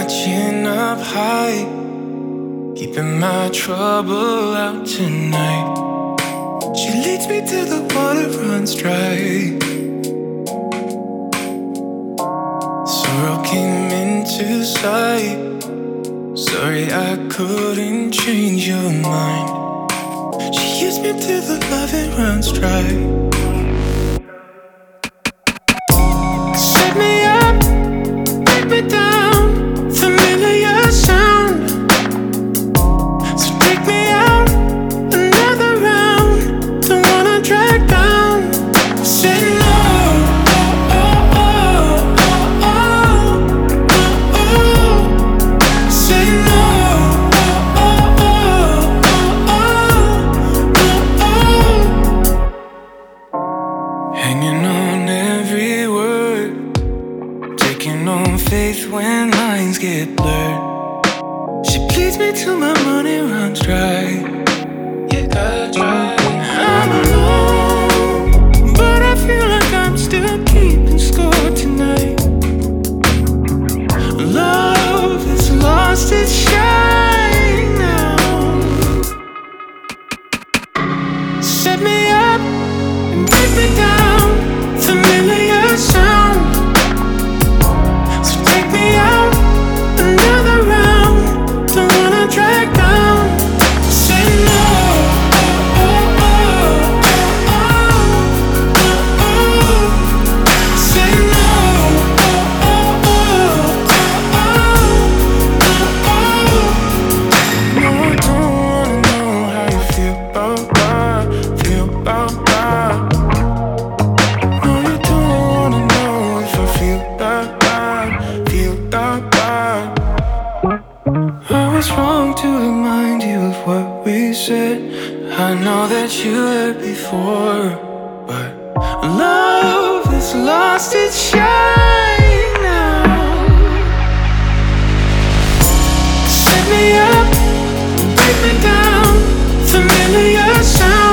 chin up high, keeping my trouble out tonight. She leads me till the water runs dry. Sorrow came into sight. Sorry I couldn't change your mind. She used me till the loving runs dry. Set me up, break me down, familiar sound. So take me out, another round. Don't wanna drag down. Say no, oh, oh, oh, oh, oh, oh, oh. Say no, oh, oh, oh, oh, oh, oh. Hanging on every word, taking on faith when lines get blurred. She pleads me till my money runs dry. Yeah, I try. I'm alone, but I feel like I'm still keeping score tonight. Love has lost its shine now. Set me up and break me down, familiar sound. So take me out, another round. Don't wanna drag down. Say no, oh, oh, oh, oh, oh, oh. Say no, oh, oh, oh, oh, oh. No, I don't wanna know how you feel about that, feel about that. No, you don't wanna know if I feel that bad, feel that bad. I was wrong to remind you of what we said. I know that you heard before, but love has lost its shine now. Set me up, break me down, familiar sound.